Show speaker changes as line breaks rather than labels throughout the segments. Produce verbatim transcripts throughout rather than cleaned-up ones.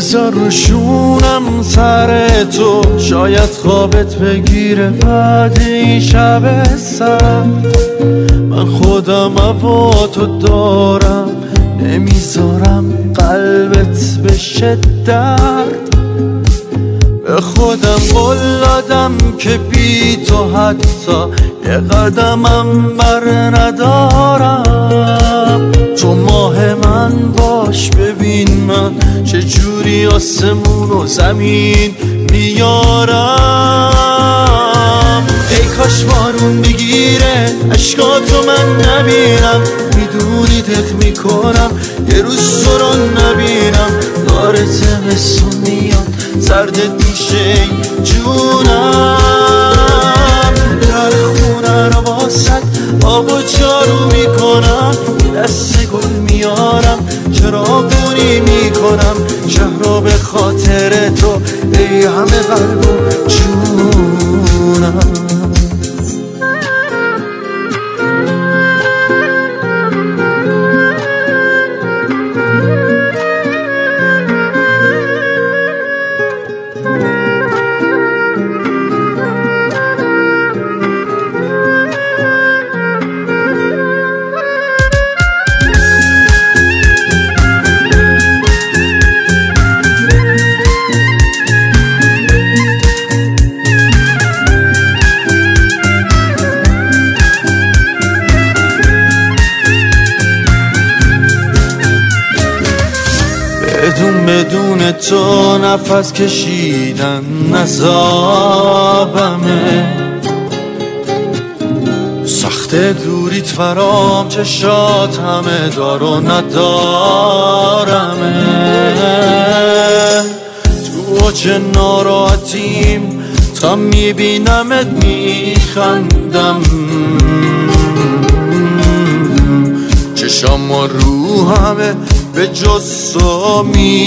بذار روشونم سر تو، شاید خوابت بگیره بعد این شب سرد. من خودم هوا تو دارم، نمیذارم قلبت بشه درد. به خودم قول دادم که بی تو حتی یه قدمم بر ندارم. تو ماه من باش، ببین من چجوری آسمون و زمین میارم. ای کاش بارون بگیره عشقاتو من نبینم، میدونی دق میکنم یه روز تو رو نبینم. داره زمستون میاد سردت میشه جونم. در خونه رو واسد آب و جارو میکنم، دست گل میارم چراغونی میکنم. شهر رو به خاطر تو ای همه قلب و جونم. بدون بدون تو نفس کشیدن نزابمه، سخت دوریت فرام چشات همه دار و ندارمه. تو اوج ناراحتیم تا میبینمت میخندم، چشام و رو همه به جز تو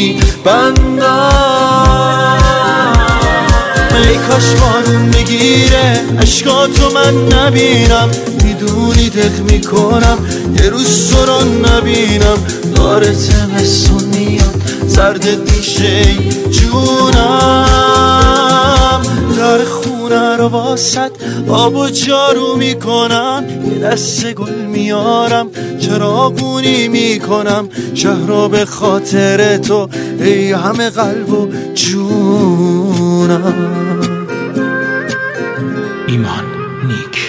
میبندم. ای کاش بارون بگیره عشقاتو من نبینم، میدونی دق میکنم یه روز تو رو نبینم. داره زمستون میاد سردت میشه جونم. در خونه رو واسد آب و جارو میکنم، یه دست گل میارم چراغونی میکنم. شهر رو به خاطر تو ای همه قلب و جونم.
ایمان نیک.